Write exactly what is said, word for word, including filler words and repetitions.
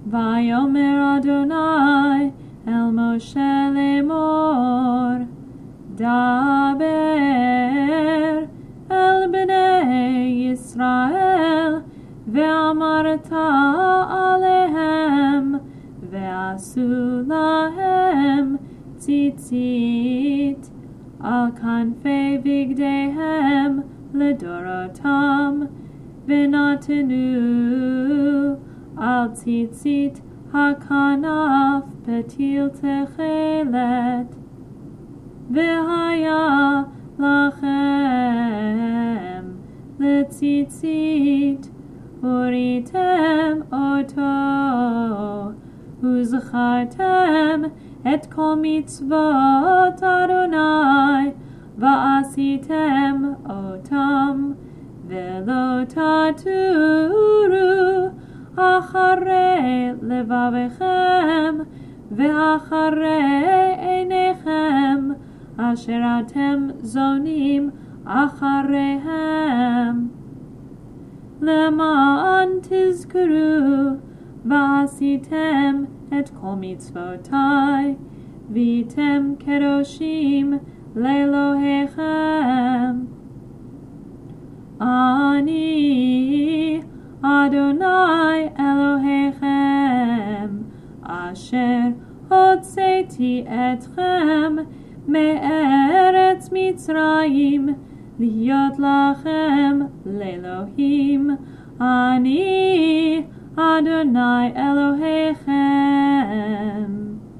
ויאמר אדוני אל משה לאמור, דבר אל בני ישראל, ואמרת עליהם, ועשו להם ציצית על כנפי בגדיהם לדורותם, ונתנו על ציצית הכנף פתיל תכלת. והיה לכם לציצית, וראיתם אותו, וזכרתם את כל מצוות אדוני, ועשיתם אותם, ולא תטורו אחרי לבבכם ואחרי עיניכם, אשר אתם זונים אחריהם, למען תזכרו ועשיתם את כל מצוותי, והייתם קדושים לאלוהיכם. אני אדוני אלוהיכם, אשר הוצאתי אתכם מארץ מצרים, להיות לכם לאלוהים. אני אדוני אלוהיכם.